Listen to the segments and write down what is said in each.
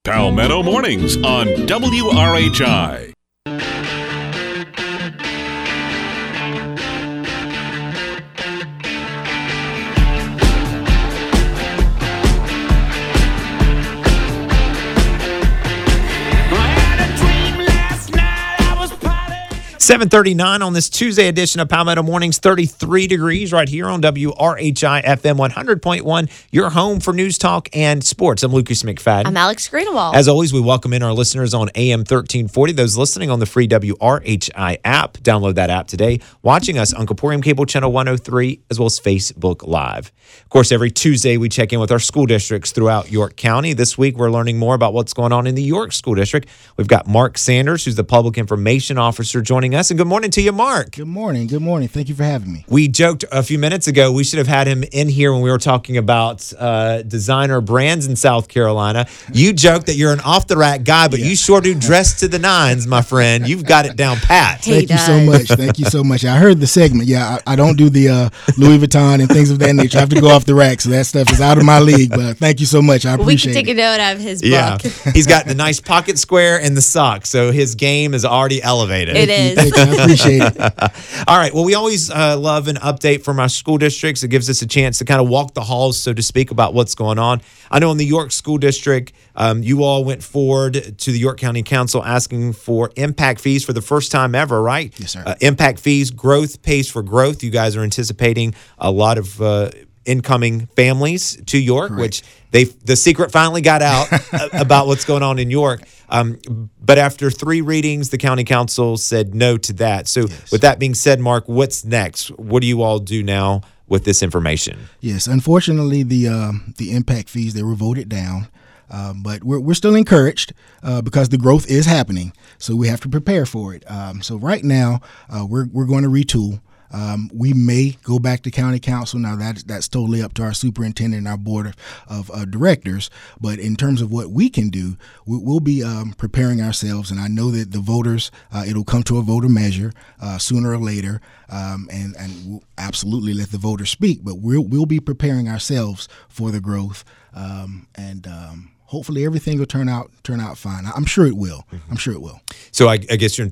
Palmetto Mornings on WRHI. 7:39 on this Tuesday edition of Palmetto Mornings. 33 degrees right here on WRHI FM 100.1, your home for news, talk, and sports. I'm Lucas McFadden. I'm Alex Greenewald. As always, we welcome in our listeners on AM 1340. Those listening on the free WRHI app, download that app today. Watching us on Caporium Cable Channel 103, as well as Facebook Live. Of course, every Tuesday we check in with our school districts throughout York County. This week, we're learning more about what's going on in the York School District. We've got Mark Sanders, who's the Public Information Officer, joining us. And good morning to you, Mark. Good morning. Good morning. Thank you for having me. We joked a few minutes ago we should have had him in here when we were talking about designer brands in South Carolina. You joked that you're an off-the-rack guy, but you sure do dress to the nines, my friend. You've got it down pat. Thank you so much. Thank you so much. I heard the segment. Yeah, I don't do the Louis Vuitton and things of that nature. I have to go off the rack, so that stuff is out of my league. But thank you so much. I appreciate it. We can take a note of his book. Yeah, he's got the nice pocket square and the socks, so his game is already elevated. It is. Thank you. I appreciate it. All right. Well, we always love an update from our school districts. It gives us a chance to kind of walk the halls, so to speak, about what's going on. I know in the York School District, you all went forward to the York County Council asking for impact fees for the first time ever, right? Yes, sir. Impact fees, growth pays for growth. You guys are anticipating a lot of incoming families to York, Correct. which the secret finally got out about what's going on in York. But after 3 readings, the county council said no to that. So with that being said, Mark, what's next? What do you all do now with this information? Yes, unfortunately, the impact fees, they were voted down. But we're still encouraged because the growth is happening. So we have to prepare for it. So right now, we're going to retool. We may go back to county council. Now that's totally up to our superintendent and our board of directors. But in terms of what we can do, we'll be preparing ourselves. And I know that the voters, it'll come to a voter measure sooner or later, and we'll absolutely let the voters speak. But we'll be preparing ourselves for the growth, and hopefully everything will turn out fine. I'm sure it will. I'm sure it will. So I guess you're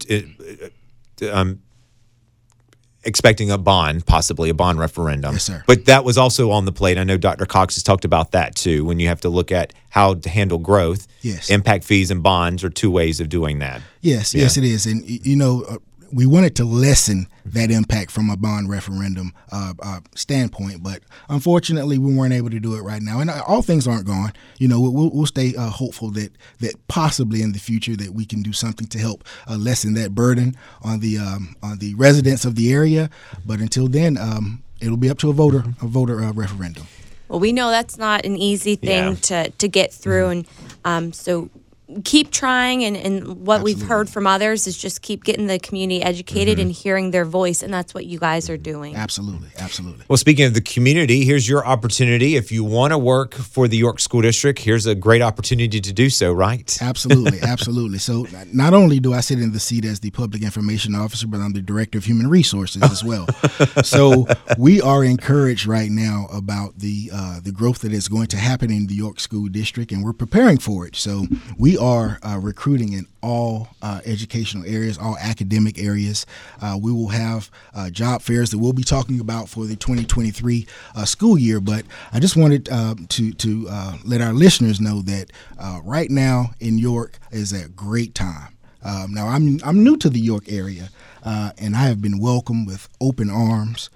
expecting possibly a bond referendum. Yes, sir. But that was also on the plate. I know Dr. Cox has talked about that too, when you have to look at how to handle growth. Yes. Impact fees and bonds are 2 ways of doing that. Yes, yes, it is. And, we wanted to lessen that impact from a bond referendum standpoint, but unfortunately we weren't able to do it right now. And all things aren't gone. We'll stay hopeful that possibly in the future that we can do something to help lessen that burden on the residents of the area. But until then, it'll be up to a voter referendum. Well, we know that's not an easy thing to get through, and so keep trying, and what Absolutely. we've heard from others is just keep getting the community educated and hearing their voice, and that's what you guys are doing. Absolutely. Well, speaking of the community, here's your opportunity. If you want to work for the York School District, here's a great opportunity to do so, right? Absolutely. So not only do I sit in the seat as the Public Information Officer, but I'm the Director of Human Resources as well. So we are encouraged right now about the growth that is going to happen in the York School District, and we're preparing for it. So we are recruiting in all educational areas, all academic areas. We will have job fairs that we'll be talking about for the 2023 school year. But I just wanted to let our listeners know that right now in York is a great time. Now I'm new to the York area, and I have been welcomed with open arms,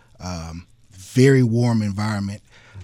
very warm environment.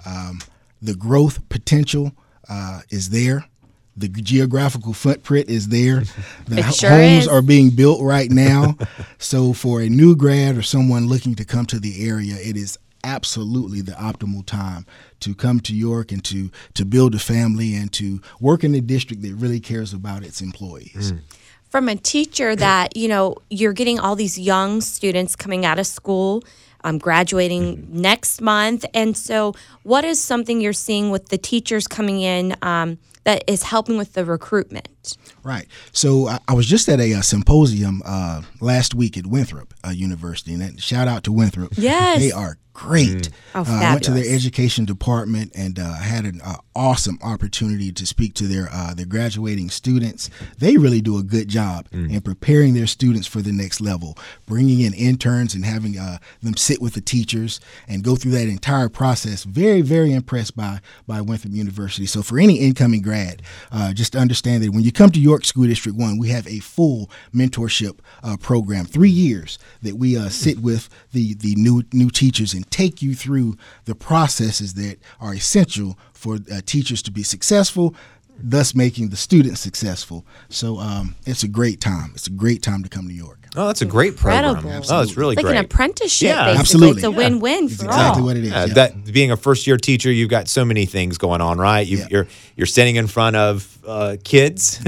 The growth potential is there. The geographical footprint is there. The homes are being built right now. So for a new grad or someone looking to come to the area, it is absolutely the optimal time to come to York and to build a family and to work in a district that really cares about its employees. From a teacher that, you're getting all these young students coming out of school, graduating next month. And so what is something you're seeing with the teachers coming in that is helping with the recruitment? Right. So I was just at a symposium last week at Winthrop University, and shout out to Winthrop. Yes. They are great. Oh, I went to their fabulous. education department and had an awesome opportunity to speak to their graduating students. They really do a good job in preparing their students for the next level, bringing in interns and having them sit with the teachers and go through that entire process. Very, very impressed by Winthrop University. So for any incoming grad, just understand that when you come to York School District 1, we have a full mentorship program, 3 years that we sit with the new teachers and take you through the processes that are essential for teachers to be successful, thus making the students successful. So it's a great time. It's a great time to come to York. Oh, that's a great program. Incredible. Oh, it's really Like great. an apprenticeship, Yeah, basically. absolutely. It's a win-win for exactly all. what it is. Yeah. That being a first-year teacher, you've got so many things going on, right? You're standing in front of kids,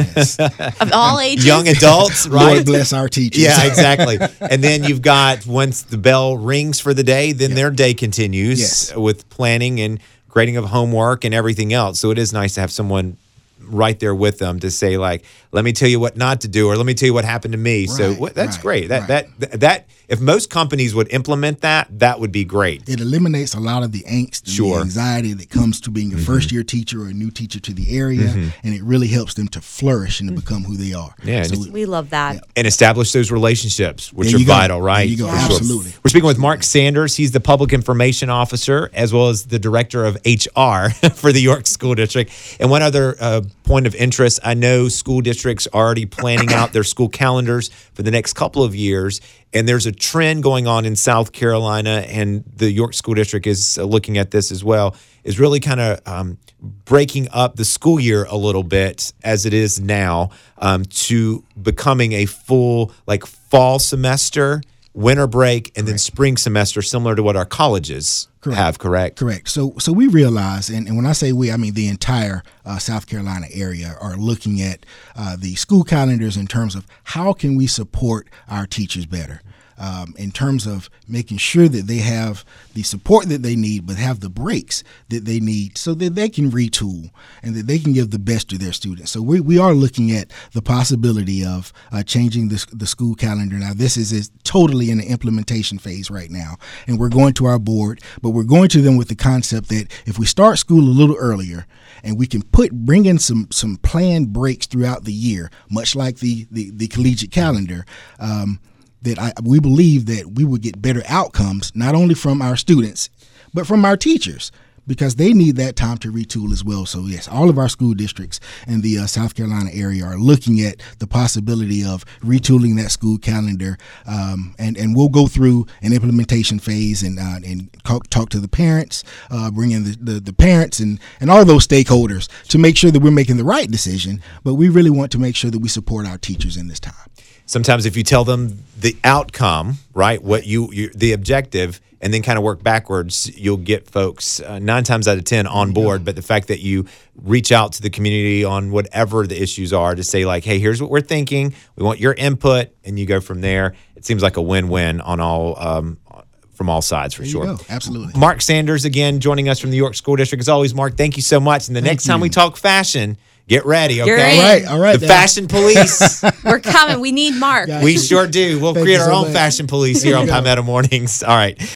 Of all ages. young adults, right? Lord bless our teachers. Yeah, exactly. And then you've got, once the bell rings for the day, then their day continues Yes. with planning and grading of homework and everything else. So it is nice to have someone right there with them to say, like, let me tell you what not to do, or let me tell you what happened to me. So that's great. That if most companies would implement that, that would be great. It eliminates a lot of the angst and Sure. the anxiety that comes to being a first-year teacher or a new teacher to the area, and it really helps them to flourish and to become who they are. Yeah, and So it's- We love that. And establish those relationships, which There are you go. vital, right? There you go. For sure. Absolutely. We're speaking with Mark Sanders. He's the Public Information Officer as well as the Director of HR for the York School District. And one other point of interest, I know school districts are already planning out their school calendars for the next couple of years. And there's a trend going on in South Carolina, and the York School District is looking at this as well, is really kind of breaking up the school year a little bit as it is now to becoming a full, like, fall semester, winter break, and then spring semester, similar to what our colleges have, correct? Correct. So we realize, and when I say we, I mean the entire South Carolina area are looking at the school calendars in terms of how can we support our teachers better. In terms of making sure that they have the support that they need, but have the breaks that they need so that they can retool and that they can give the best to their students. So we are looking at the possibility of changing the school calendar. Now, this is totally in the implementation phase right now, and we're going to our board, but we're going to them with the concept that if we start school a little earlier and we can bring in some planned breaks throughout the year, much like the collegiate calendar, we believe that we would get better outcomes, not only from our students, but from our teachers, because they need that time to retool as well. So yes, all of our school districts in the South Carolina area are looking at the possibility of retooling that school calendar, and we'll go through an implementation phase and talk to the parents, bring in the parents and all those stakeholders to make sure that we're making the right decision. But we really want to make sure that we support our teachers in this time. Sometimes if you tell them the outcome, right, what the objective, and then kind of work backwards, you'll get folks 9 times out of 10 on board. But the fact that you reach out to the community on whatever the issues are to say, like, hey, here's what we're thinking. We want your input, and you go from there. It seems like a win-win on all from all sides, for sure. There you go. Absolutely. Mark Sanders, again, joining us from the York School District. As always, Mark, thank you so much. And the next time we talk fashion, get ready, okay? You're in. All right. The fashion police. We're coming. We need Mark. Yeah. We sure do. We'll Thank create you our so own much. fashion police here on Palmetto Mornings. All right.